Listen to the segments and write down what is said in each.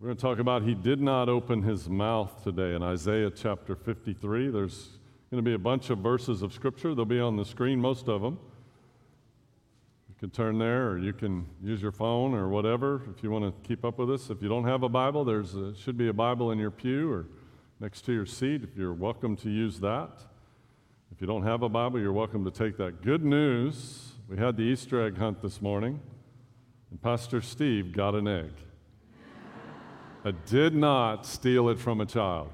We're going to talk about he did not open his mouth today in Isaiah chapter 53. There's going to be a bunch of verses of Scripture. They'll be on the screen, most of them. You can turn there, or you can use your phone or whatever if you want to keep up with us. If you don't have a Bible, should be a Bible in your pew or next to your seat. If you're welcome to use that. If you don't have a Bible, you're welcome to take that. Good news, we had the Easter egg hunt this morning, and Pastor Steve got an egg. I did not steal it from a child.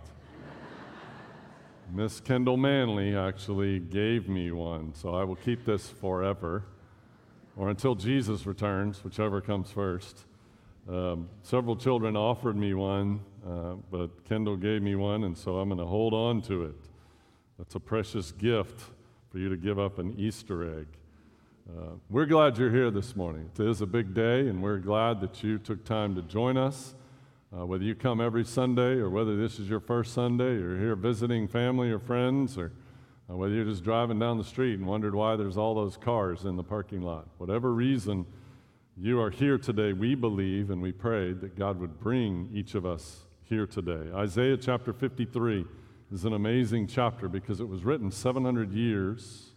Miss Kendall Manley actually gave me one, so I will keep this forever, or until Jesus returns, whichever comes first. Several children offered me one, but Kendall gave me one, and so I'm going to hold on to it. That's a precious gift for you to give up an Easter egg. We're glad you're here this morning. It is a big day, and we're glad that you took time to join us. Whether you come every Sunday or whether this is your first Sunday, or you're here visiting family or friends, or whether you're just driving down the street and wondered why there's all those cars in the parking lot. Whatever reason you are here today, we believe and we prayed that God would bring each of us here today. Isaiah chapter 53 is an amazing chapter because it was written 700 years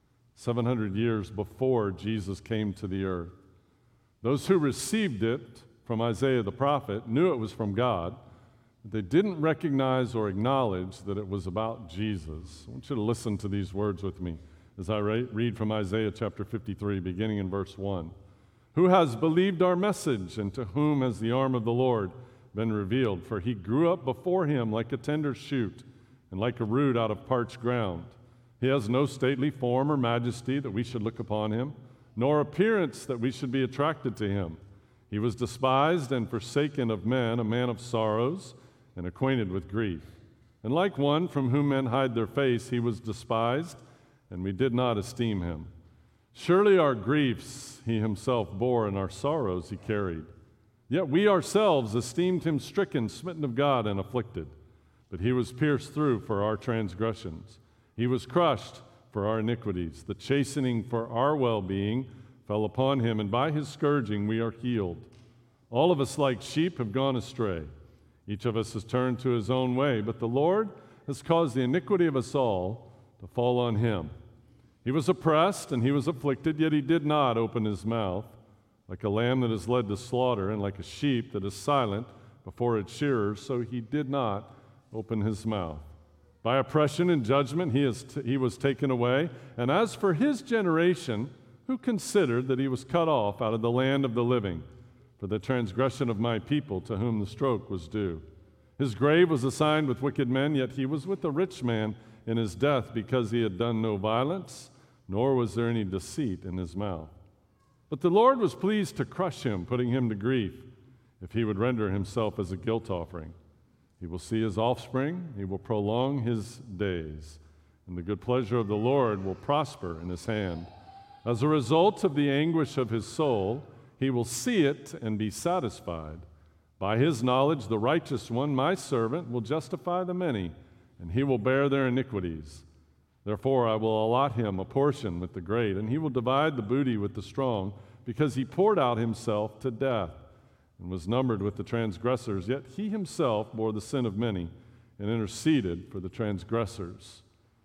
before Jesus came to the earth. Those who received it from Isaiah the prophet knew it was from God, but they didn't recognize or acknowledge that it was about Jesus. I want you to listen to these words with me as I read from Isaiah chapter 53, beginning in verse 1. Who has believed our message, and to whom has the arm of the Lord been revealed? For he grew up before him like a tender shoot, and like a root out of parched ground. He has no stately form or majesty that we should look upon him, nor appearance that we should be attracted to him. He was despised and forsaken of men, a man of sorrows and acquainted with grief. And like one from whom men hide their face, he was despised, and we did not esteem him. Surely our griefs he himself bore, and our sorrows he carried. Yet we ourselves esteemed him stricken, smitten of God, and afflicted. But he was pierced through for our transgressions. He was crushed for our iniquities. The chastening for our well-being fell upon him, and by his scourging we are healed. All of us like sheep have gone astray. Each of us has turned to his own way, but the Lord has caused the iniquity of us all to fall on him. He was oppressed and he was afflicted, yet he did not open his mouth. Like a lamb that is led to slaughter, and like a sheep that is silent before its shearers, so he did not open his mouth. By oppression and judgment he was taken away. And as for his generation, who considered that he was cut off out of the land of the living for the transgression of my people, to whom the stroke was due? His grave was assigned with wicked men, yet he was with a rich man in his death, because he had done no violence, nor was there any deceit in his mouth. But the Lord was pleased to crush him, putting him to grief, if he would render himself as a guilt offering. He will see his offspring, he will prolong his days, and the good pleasure of the Lord will prosper in his hand. As a result of the anguish of his soul, he will see it and be satisfied. By his knowledge, the righteous one, my servant, will justify the many, and he will bear their iniquities. Therefore, I will allot him a portion with the great, and he will divide the booty with the strong, because he poured out himself to death and was numbered with the transgressors. Yet he himself bore the sin of many and interceded for the transgressors.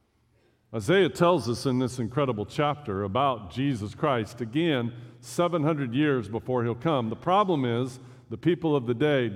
Isaiah tells us in this incredible chapter about Jesus Christ, again, 700 years before he'll come. The problem is the people of the day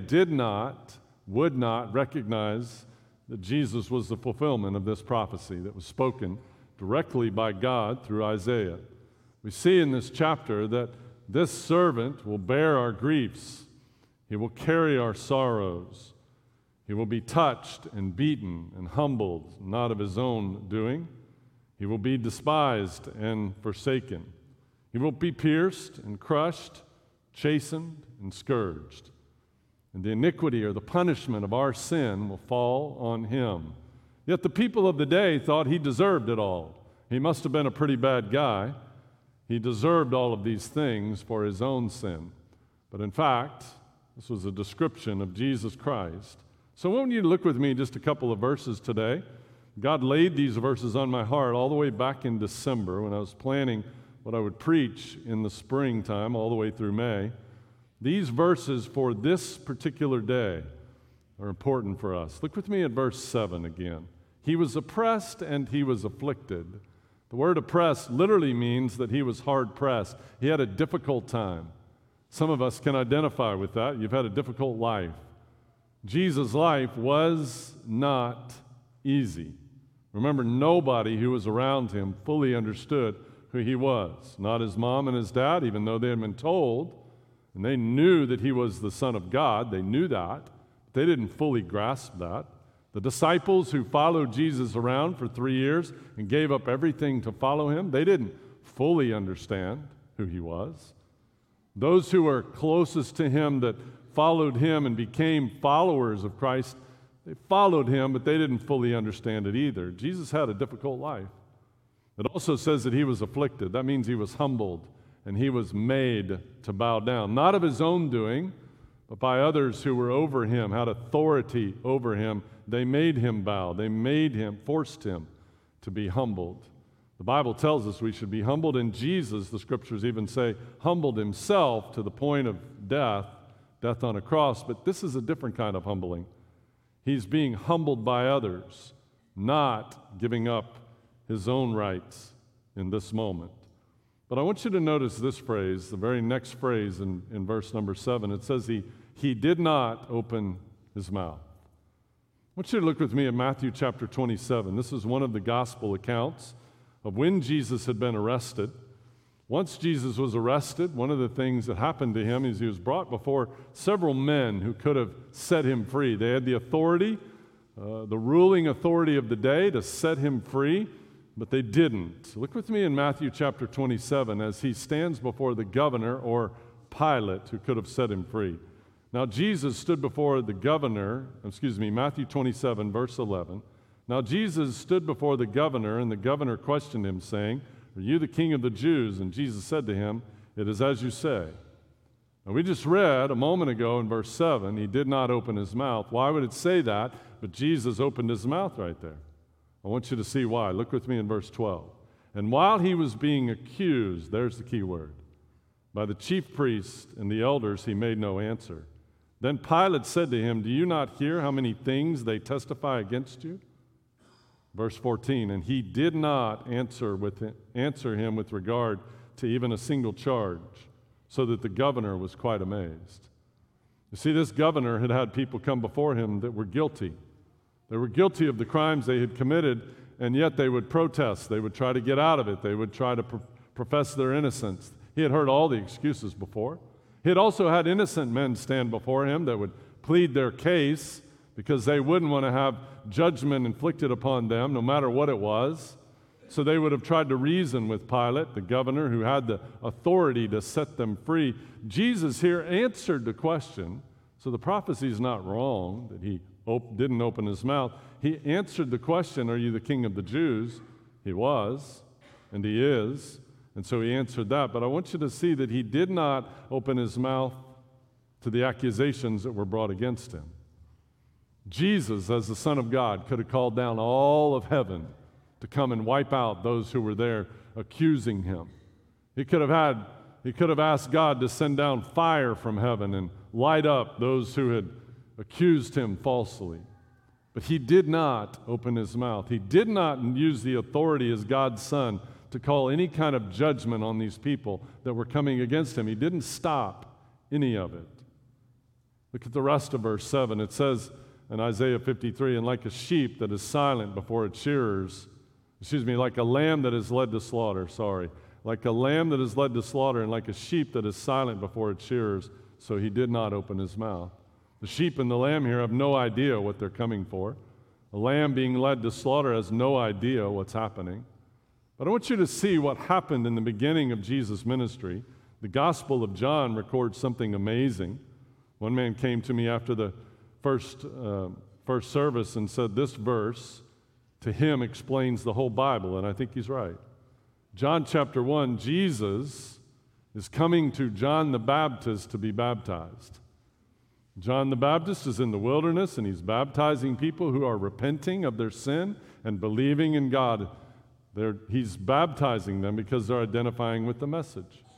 would not recognize that Jesus was the fulfillment of this prophecy that was spoken directly by God through Isaiah. We see in this chapter that this servant will bear our griefs. He will carry our sorrows. He will be touched and beaten and humbled, not of his own doing. He will be despised and forsaken. He will be pierced and crushed, chastened and scourged. And the iniquity or the punishment of our sin will fall on him. Yet the people of the day thought he deserved it all. He must have been a pretty bad guy. He deserved all of these things for his own sin. But in fact, this was a description of Jesus Christ. So I want you to look with me just a couple of verses today. God laid these verses on my heart all the way back in December when I was planning what I would preach in the springtime all the way through May. These verses for this particular day are important for us. Look with me at verse 7 again. He was oppressed and he was afflicted. The word oppressed literally means that he was hard pressed. He had a difficult time. Some of us can identify with that. You've had a difficult life. Jesus' life was not easy. Remember, nobody who was around him fully understood who he was. Not his mom and his dad, even though they had been told, and they knew that he was the Son of God. They knew that. But they didn't fully grasp that. The disciples who followed Jesus around for 3 years and gave up everything to follow him, they didn't fully understand who he was. Those who were closest to him that followed him and became followers of Christ, they followed him, but they didn't fully understand it either. Jesus had a difficult life. It also says that he was afflicted. That means he was humbled and he was made to bow down, not of his own doing, but by others who were over him, had authority over him. They made him bow. They made him, forced him to be humbled. The Bible tells us we should be humbled, and Jesus, the scriptures even say, humbled himself to the point of death on a cross. But this is a different kind of humbling. He's being humbled by others, not giving up his own rights in this moment. But I want you to notice this phrase, the very next phrase in verse number 7. It says he did not open his mouth. I want you to look with me at Matthew chapter 27. This is one of the gospel accounts of when Jesus had been arrested. Once Jesus was arrested, one of the things that happened to him is he was brought before several men who could have set him free. They had the authority, the ruling authority of the day to set him free, but they didn't. Look with me in Matthew chapter 27 as he stands before the governor, or Pilate, who could have set him free. Now Jesus stood before the governor, Matthew 27, verse 11. Now Jesus stood before the governor, and the governor questioned him, saying, "Are you the king of the Jews?" And Jesus said to him, "It is as you say." Now we just read a moment ago in verse 7, he did not open his mouth. Why would it say that? But Jesus opened his mouth right there. I want you to see why. Look with me in verse 12. And while he was being accused, there's the key word, by the chief priests and the elders, he made no answer. Then Pilate said to him, "Do you not hear how many things they testify against you?" Verse 14, and he did not answer him with regard to even a single charge, so that the governor was quite amazed. You see, this governor had had people come before him that were guilty. They were guilty of the crimes they had committed, and yet they would protest. They would try to get out of it. They would try to profess their innocence. He had heard all the excuses before. He had also had innocent men stand before him that would plead their case because they wouldn't want to have judgment inflicted upon them, no matter what it was. So they would have tried to reason with Pilate, the governor, who had the authority to set them free. Jesus here answered the question, so the prophecy is not wrong that he didn't open his mouth. He answered the question, "Are you the king of the Jews?" He was, and he is, and so he answered that. But I want you to see that he did not open his mouth to the accusations that were brought against him. Jesus, as the Son of God, could have called down all of heaven to come and wipe out those who were there accusing him. He could have asked God to send down fire from heaven and light up those who had accused him falsely. But he did not open his mouth. He did not use the authority as God's Son to call any kind of judgment on these people that were coming against him. He didn't stop any of it. Look at the rest of verse 7. It says in Isaiah 53, and like a sheep that is silent before its shearers, like a lamb that is led to slaughter, like a lamb that is led to slaughter, and like a sheep that is silent before its shearers, so he did not open his mouth. The sheep and the lamb here have no idea what they're coming for. A lamb being led to slaughter has no idea what's happening. But I want you to see what happened in the beginning of Jesus' ministry. The Gospel of John records something amazing. One man came to me after the first service and said this verse to him explains the whole Bible, and I think he's right. John chapter 1, Jesus is coming to John the Baptist to be baptized. John the Baptist is in the wilderness, and he's baptizing people who are repenting of their sin and believing in God. He's baptizing them because they're identifying with the message.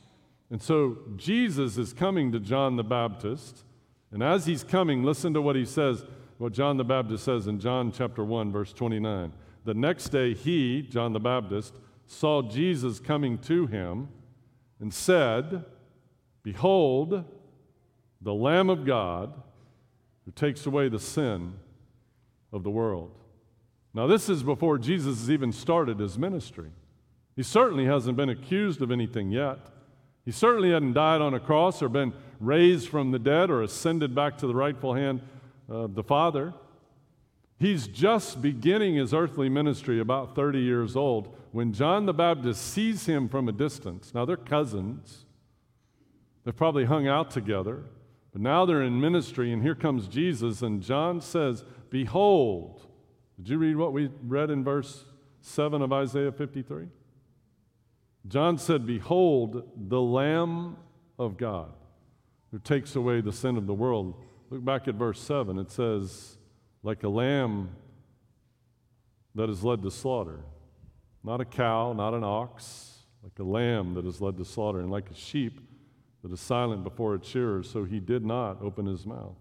And so Jesus is coming to John the Baptist, and as he's coming, listen to what he says, what John the Baptist says in John chapter 1, verse 29. The next day he, John the Baptist, saw Jesus coming to him and said, "Behold, the Lamb of God who takes away the sin of the world." Now, this is before Jesus has even started his ministry. He certainly hasn't been accused of anything yet. He certainly hadn't died on a cross or been raised from the dead or ascended back to the rightful hand of the Father. He's just beginning his earthly ministry, about 30 years old, when John the Baptist sees him from a distance. Now, they're cousins. They've probably hung out together, but now they're in ministry, and here comes Jesus, and John says, "Behold." Did you read what we read in verse 7 of Isaiah 53? John said, "Behold, the Lamb of God who takes away the sin of the world." Look back at verse 7. It says, "Like a lamb that is led to slaughter." Not a cow, not an ox, like a lamb that is led to slaughter, and like a sheep that is silent before its shearers, so he did not open his mouth.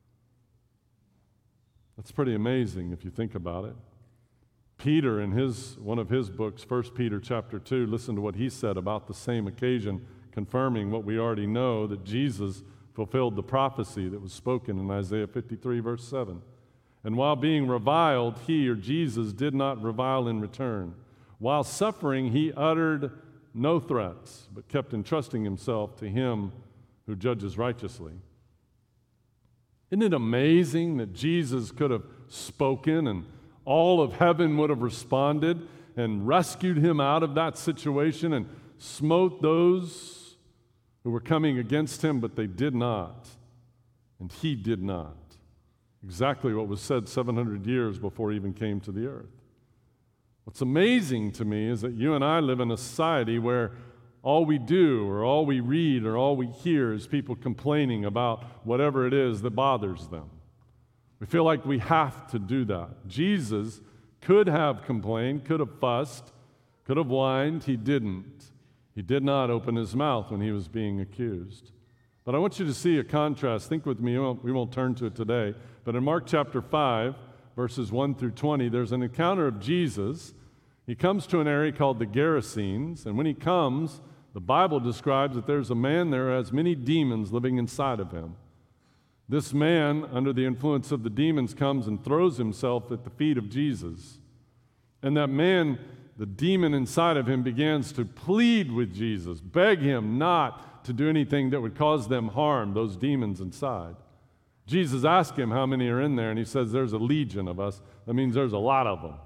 That's pretty amazing if you think about it. Peter, in one of his books, 1 Peter chapter 2, listen to what he said about the same occasion, confirming what we already know, that Jesus fulfilled the prophecy that was spoken in Isaiah 53, verse 7. "And while being reviled, he," or Jesus, "did not revile in return. While suffering, he uttered no threats, but kept entrusting himself to him who judges righteously." Isn't it amazing that Jesus could have spoken and all of heaven would have responded and rescued him out of that situation and smote those who were coming against him, but they did not, and he did not. Exactly what was said 700 years before he even came to the earth. What's amazing to me is that you and I live in a society where all we do or all we read or all we hear is people complaining about whatever it is that bothers them. We feel like we have to do that. Jesus could have complained, could have fussed, could have whined. He didn't. He did not open his mouth when he was being accused. But I want you to see a contrast. Think with me. We won't turn to it today. But in Mark chapter 5, verses 1 through 20, there's an encounter of Jesus. He comes to an area called the Gerasenes. And when he comes, the Bible describes that there's a man there who has many demons living inside of him. This man, under the influence of the demons, comes and throws himself at the feet of Jesus. And that man, the demon inside of him, begins to plead with Jesus, beg him not to do anything that would cause them harm, those demons inside. Jesus asked him how many are in there, and he says, "There's a legion of us." That means there's a lot of them.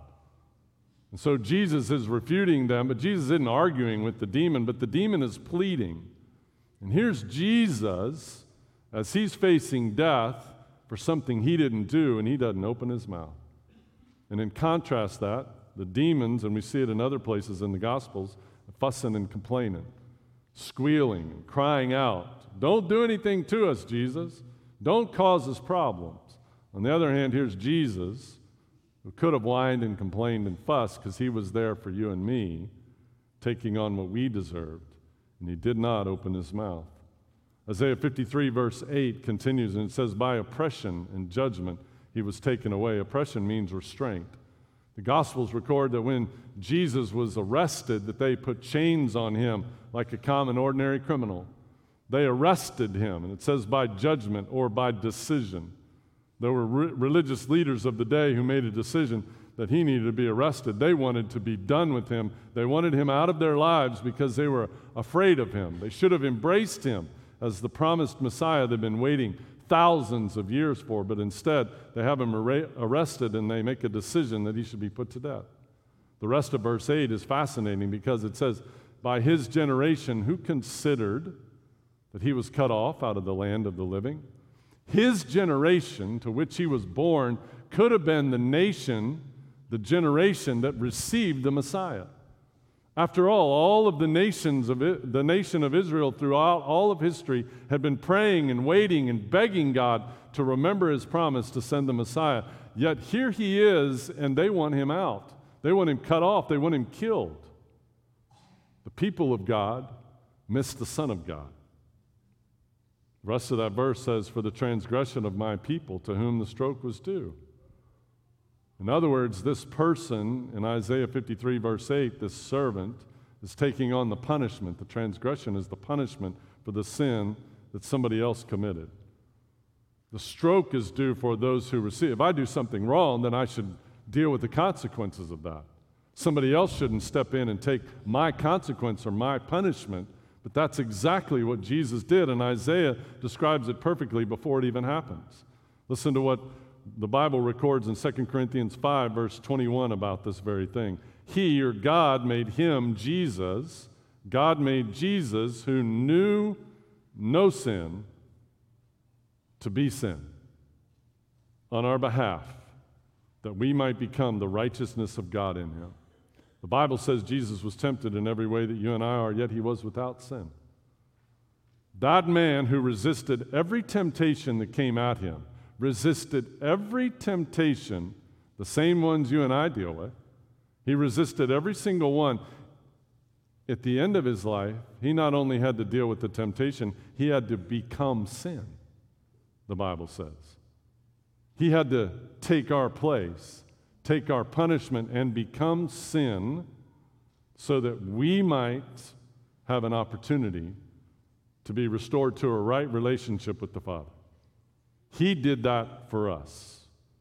And so Jesus is refuting them, but Jesus isn't arguing with the demon, but the demon is pleading. And here's Jesus as he's facing death for something he didn't do, and he doesn't open his mouth. And in contrast that, the demons, and we see it in other places in the Gospels, fussing and complaining, squealing and crying out, "Don't do anything to us, Jesus. Don't cause us problems." On the other hand, here's Jesus, who could have whined and complained and fussed because he was there for you and me, taking on what we deserved, and he did not open his mouth. Isaiah 53 verse 8 continues, and it says, "By oppression and judgment he was taken away." Oppression means restraint. The Gospels record that when Jesus was arrested, that they put chains on him like a common, ordinary criminal. They arrested him, and it says by judgment or by decision. There were religious leaders of the day who made a decision that he needed to be arrested. They wanted to be done with him. They wanted him out of their lives because they were afraid of him. They should have embraced him as the promised Messiah they've been waiting thousands of years for, but instead they have him arrested and they make a decision that he should be put to death. The rest of verse 8 is fascinating because it says, "By his generation, who considered that he was cut off out of the land of the living?" His generation to which he was born could have been the nation, the generation that received the Messiah. After all of the nations of the nation of Israel throughout all of history had been praying and waiting and begging God to remember his promise to send the Messiah. Yet here he is, and they want him out. They want him cut off. They want him killed. The people of God, missed the Son of God. The rest of that verse says, for the transgression of my people to whom the stroke was due. In other words, this person in Isaiah 53, verse 8, this servant, is taking on the punishment. The transgression is the punishment for the sin that somebody else committed. The stroke is due for those who receive. If I do something wrong, then I should deal with the consequences of that. Somebody else shouldn't step in and take my consequence or my punishment. But that's exactly what Jesus did, and Isaiah describes it perfectly before it even happens. Listen to what the Bible records in 2 Corinthians 5, verse 21 about this very thing. He, or God, made him, Jesus, God made Jesus, who knew no sin, to be sin on our behalf, that we might become the righteousness of God in him. The Bible says Jesus was tempted in every way that you and I are, yet he was without sin. That man who resisted every temptation that came at him, resisted every temptation, the same ones you and I deal with, he resisted every single one. At the end of his life, he not only had to deal with the temptation, he had to become sin, the Bible says. He had to take our place, take our punishment, and become sin so that we might have an opportunity to be restored to a right relationship with the Father. He did that for us.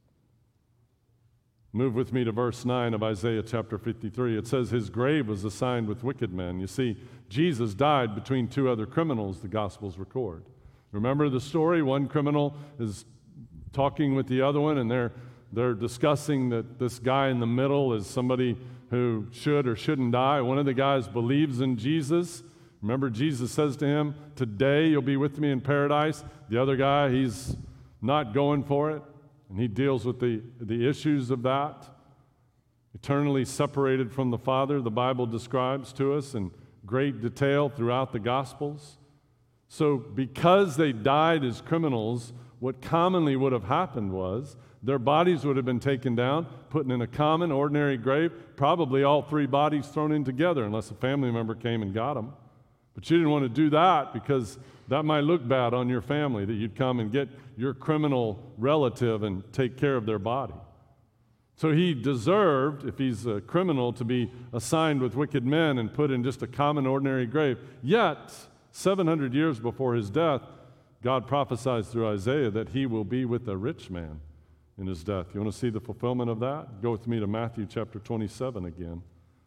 Move with me to verse 9 of Isaiah chapter 53. It says, his grave was assigned with wicked men. You see, Jesus died between two other criminals, the Gospels record. Remember the story? One criminal is talking with the other one, and they're discussing that this guy in the middle is somebody who should or shouldn't die. One of the guys believes in Jesus. Remember, Jesus says to him, today you'll be with me in paradise. The other guy, he's not going for it. And he deals with the issues of that. Eternally separated from the Father, the Bible describes to us in great detail throughout the Gospels. So because they died as criminals, what commonly would have happened was their bodies would have been taken down, put in a common, ordinary grave, probably all three bodies thrown in together, unless a family member came and got them. But you didn't want to do that because that might look bad on your family, that you'd come and get your criminal relative and take care of their body. So he deserved, if he's a criminal, to be assigned with wicked men and put in just a common, ordinary grave. Yet, 700 years before his death, God prophesies through Isaiah that he will be with a rich man in his death. You want to see the fulfillment of that? Go with me to Matthew chapter 27 again.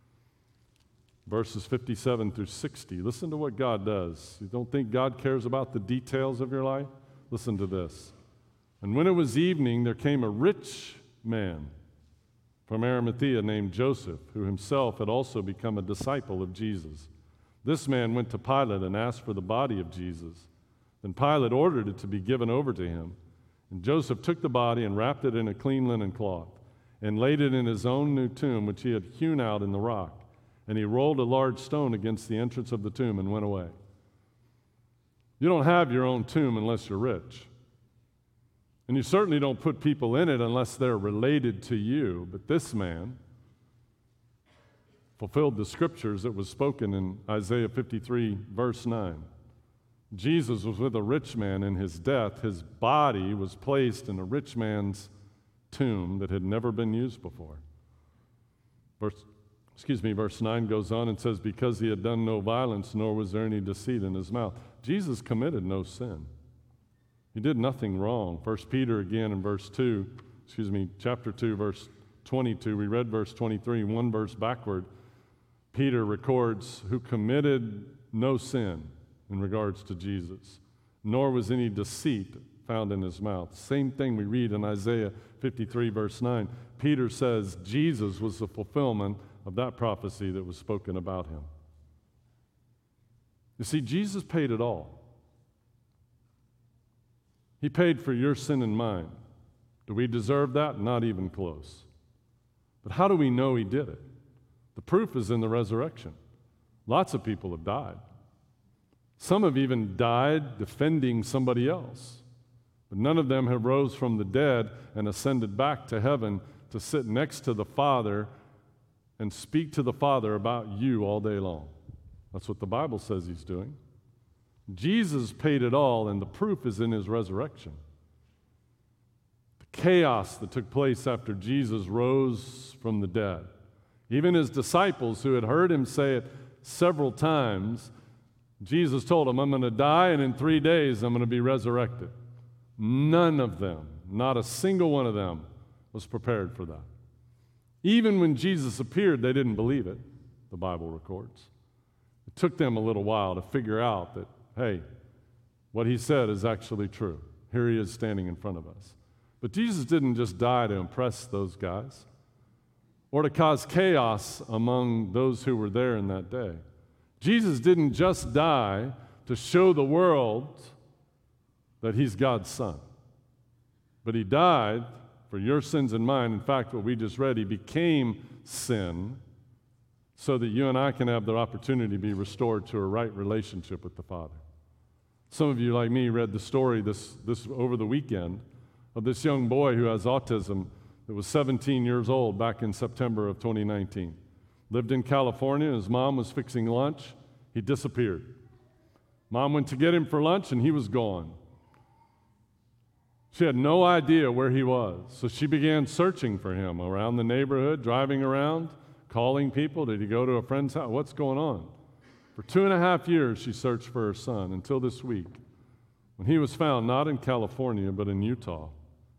Verses 57 through 60. Listen to what God does. You don't think God cares about the details of your life? Listen to this. And when it was evening, there came a rich man from Arimathea named Joseph, who himself had also become a disciple of Jesus. This man went to Pilate and asked for the body of Jesus. Then Pilate ordered it to be given over to him. And Joseph took the body and wrapped it in a clean linen cloth and laid it in his own new tomb, which he had hewn out in the rock. And he rolled a large stone against the entrance of the tomb and went away. You don't have your own tomb unless you're rich. And you certainly don't put people in it unless they're related to you. But this man fulfilled the scriptures that was spoken in Isaiah 53, verse 9. Jesus was with a rich man in his death. His body was placed in a rich man's tomb that had never been used before. Verse 9 goes on and says, because he had done no violence, nor was there any deceit in his mouth. Jesus committed no sin. He did nothing wrong. 1 Peter again in chapter 2, verse 22. We read verse 23, one verse backward. Peter records, who committed no sin in regards to Jesus, nor was any deceit found in his mouth. Same thing we read in Isaiah 53, verse 9. Peter says Jesus was the fulfillment of that prophecy that was spoken about him. You see, Jesus paid it all. He paid for your sin and mine. Do we deserve that? Not even close. But how do we know he did it? The proof is in the resurrection. Lots of people have died. Some have even died defending somebody else. But none of them have rose from the dead and ascended back to heaven to sit next to the Father and speak to the Father about you all day long. That's what the Bible says he's doing. Jesus paid it all, and the proof is in his resurrection. The chaos that took place after Jesus rose from the dead. Even his disciples, who had heard him say it several times, Jesus told them, I'm going to die, and in 3 days I'm going to be resurrected. None of them, not a single one of them, was prepared for that. Even when Jesus appeared, they didn't believe it, the Bible records. It took them a little while to figure out that, hey, what he said is actually true. Here he is standing in front of us. But Jesus didn't just die to impress those guys or to cause chaos among those who were there in that day. Jesus didn't just die to show the world that he's God's son, but he died for your sins and mine. In fact, what we just read, he became sin so that you and I can have the opportunity to be restored to a right relationship with the Father. Some of you, like me, read the story this over the weekend of this young boy who has autism that was 17 years old back in September of 2019. Lived in California. His mom was fixing lunch. He disappeared. Mom went to get him for lunch, and he was gone. She had no idea where he was, so she began searching for him around the neighborhood, driving around, calling people. Did he go to a friend's house? What's going on? For 2.5 years, she searched for her son until this week, when he was found not in California, but in Utah.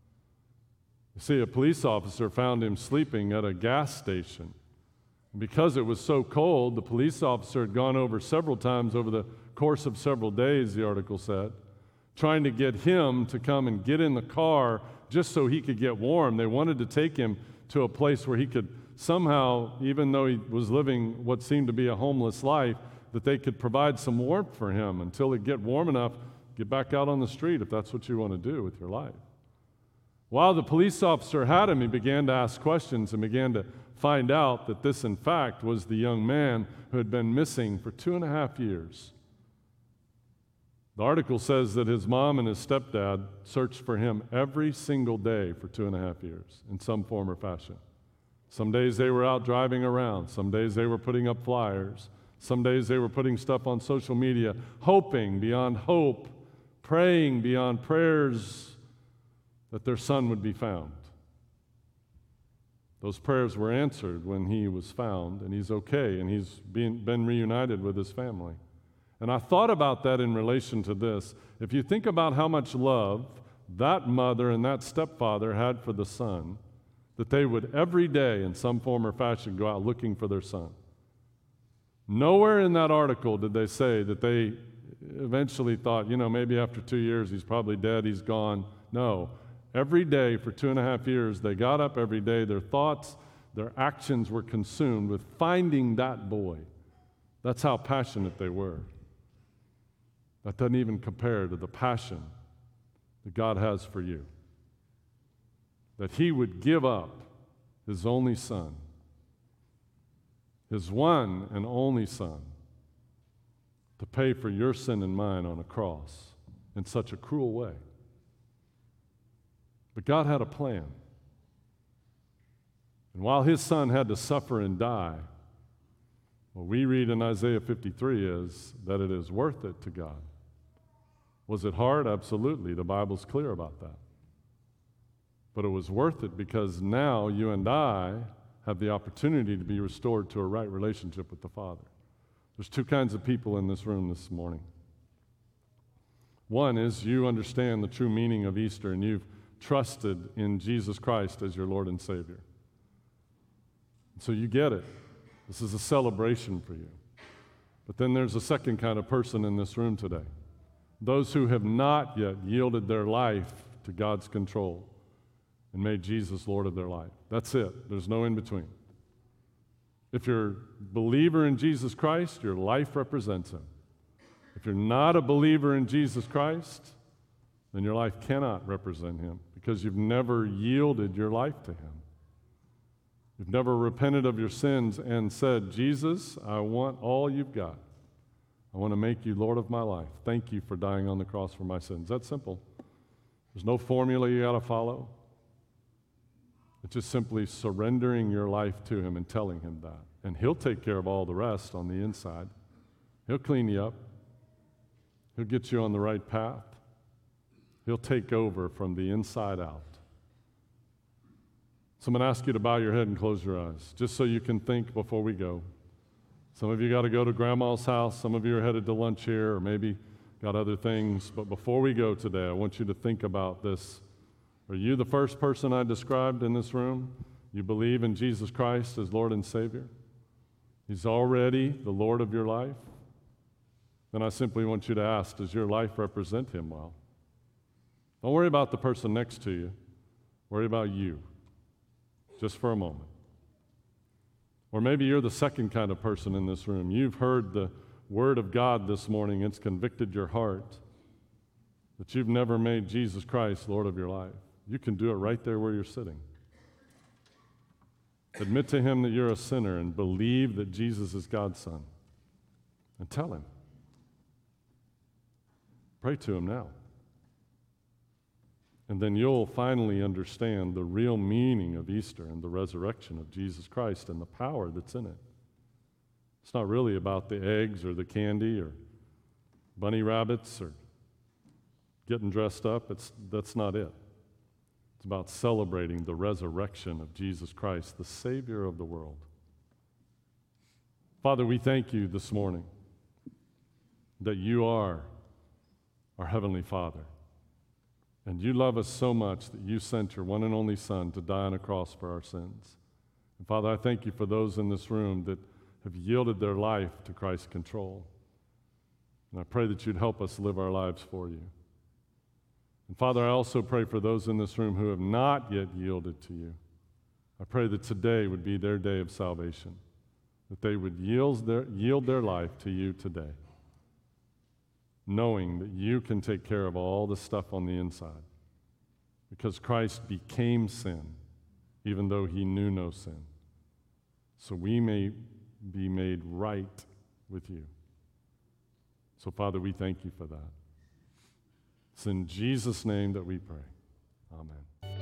You see, a police officer found him sleeping at a gas station. And because it was so cold, the police officer had gone over several times over the course of several days, the article said, trying to get him to come and get in the car just so he could get warm. They wanted to take him to a place where he could somehow, even though he was living what seemed to be a homeless life, that they could provide some warmth for him until he'd get warm enough, get back out on the street if that's what you want to do with your life. While the police officer had him, he began to ask questions and began to find out that this, in fact, was the young man who had been missing for 2.5 years. The article says that his mom and his stepdad searched for him every single day for 2.5 years in some form or fashion. Some days they were out driving around. Some days they were putting up flyers. Some days they were putting stuff on social media, hoping beyond hope, praying beyond prayers that their son would be found. Those prayers were answered when he was found, and he's okay, and he's been reunited with his family. And I thought about that in relation to this. If you think about how much love that mother and that stepfather had for the son, that they would every day in some form or fashion go out looking for their son. Nowhere in that article did they say that they eventually thought, maybe after 2 years he's probably dead, he's gone. No. Every day for 2.5 years, they got up every day. Their thoughts, their actions were consumed with finding that boy. That's how passionate they were. That doesn't even compare to the passion that God has for you. That he would give up his only son, his one and only son, to pay for your sin and mine on a cross in such a cruel way. But God had a plan. And while his son had to suffer and die, what we read in Isaiah 53 is that it is worth it to God. Was it hard? Absolutely. The Bible's clear about that. But it was worth it because now you and I have the opportunity to be restored to a right relationship with the Father. There's two kinds of people in this room this morning. One is you understand the true meaning of Easter and you've trusted in Jesus Christ as your Lord and Savior. So you get it. This is a celebration for you. But then there's a second kind of person in this room today. Those who have not yet yielded their life to God's control and made Jesus Lord of their life. That's it. There's no in between. If you're a believer in Jesus Christ, your life represents him. If you're not a believer in Jesus Christ, then your life cannot represent him because you've never yielded your life to him. You've never repented of your sins and said, Jesus, I want all you've got. I want to make you Lord of my life. Thank you for dying on the cross for my sins. That's simple. There's no formula you got to follow. It's just simply surrendering your life to him and telling him that. And he'll take care of all the rest on the inside. He'll clean you up. He'll get you on the right path. He'll take over from the inside out. So I'm going to ask you to bow your head and close your eyes, just so you can think before we go. Some of you got to go to Grandma's house. Some of you are headed to lunch here, or maybe got other things. But before we go today, I want you to think about this. Are you the first person I described in this room? You believe in Jesus Christ as Lord and Savior? He's already the Lord of your life? Then I simply want you to ask, does your life represent Him well? Don't worry about the person next to you. Worry about you, just for a moment. Or maybe you're the second kind of person in this room. You've heard the Word of God this morning. It's convicted your heart that you've never made Jesus Christ Lord of your life. You can do it right there where you're sitting. Admit to Him that you're a sinner and believe that Jesus is God's Son. And tell Him. Pray to Him now. And then you'll finally understand the real meaning of Easter and the resurrection of Jesus Christ and the power that's in it. It's not really about the eggs or the candy or bunny rabbits or getting dressed up. That's not it. It's about celebrating the resurrection of Jesus Christ, the Savior of the world. Father, we thank You this morning that You are our Heavenly Father. And You love us so much that You sent Your one and only Son to die on a cross for our sins. And Father, I thank You for those in this room that have yielded their life to Christ's control. And I pray that You'd help us live our lives for You. And Father, I also pray for those in this room who have not yet yielded to You. I pray that today would be their day of salvation, that they would yield their life to You today, knowing that You can take care of all the stuff on the inside, because Christ became sin, even though He knew no sin, so we may be made right with You. So, Father, we thank You for that. It's in Jesus' name that we pray. Amen.